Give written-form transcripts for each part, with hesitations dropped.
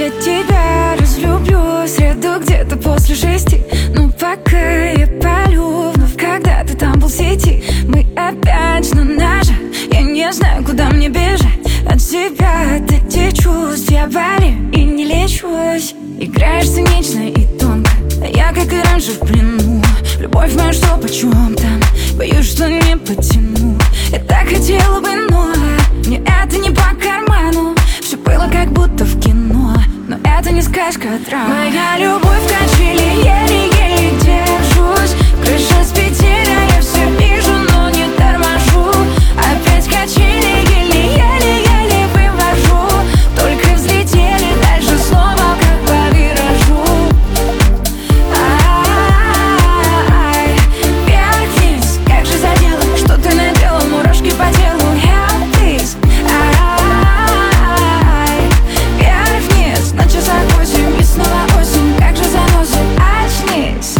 Я тебя разлюблю в среду где-то после 6. Но пока я палю вновь, когда ты там был в сети. Мы опять на ножах, я не знаю, куда мне бежать от тебя, от этих чувств. Я болею и не лечусь. Играешь цинично и тонко, а я, как и раньше, в плену. Любовь моя, что почем там, боюсь, что не потяну. Я так хотела бы, но мне это не по карману. Все было как будто в кино, но это не сказка, а драма. Моя любовь в качели, еле-еле держусь. Крыша с петель, а я все вижу, но не торможу. Опять качели, еле-еле вывожу. Только взлетели, дальше снова как по виражу. Ай, вверх-вниз, как же задела, что ты наделал, мурашки по телу. Help, please. Ай, вверх-вниз, на часах 8 и снова осень, как же заносит, очнись.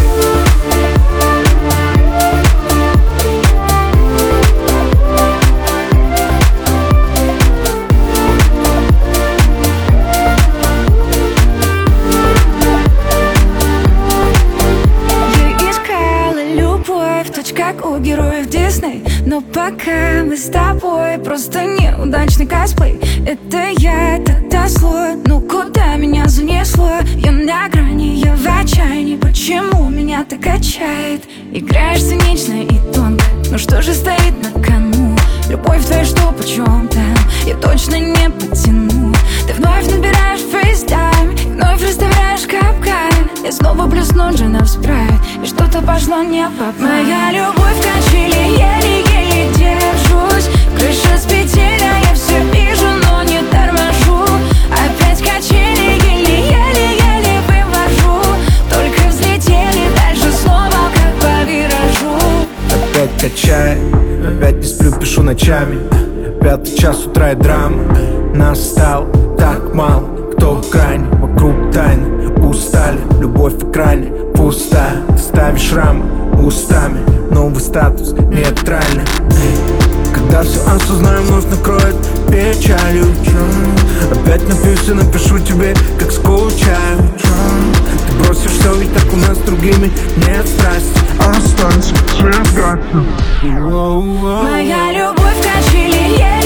Как у героев Дисней. Но пока мы с тобой просто неудачный косплей. Это я, это слой. Ну куда меня занесло? Я на грани, я в отчаянии. Почему меня так качает? Играешь цинично и тонко, ну что же стоит на кону? Любовь твоя, что почем там, я точно не потяну. Ты вновь набираешь фейстайм, вновь расставляешь капкан. Я снова плесну джина в спрайт, и что-то пошло не по плану. Моя любовь в качели, еле-еле держусь. Крыша с петель, а я все вижу, но не торможу. Опять качели, еле-еле вывожу. Только взлетели, дальше снова как по виражу. Опять качает, опять не сплю, пишу ночами. 5 час утра и драма. Нас стало так мало, кто в крайне, вокруг тайны. Устали, любовь в экране пустая. Ставишь шрамы устами, новый статус нейтральный. Когда все осознаю, вновь накроет печалью. Опять напьюсь и напишу тебе, как скучаю. Ты бросишь все, ведь так у нас с другими нет страсти. Останься, свет гаснет. Моя любовь в качели,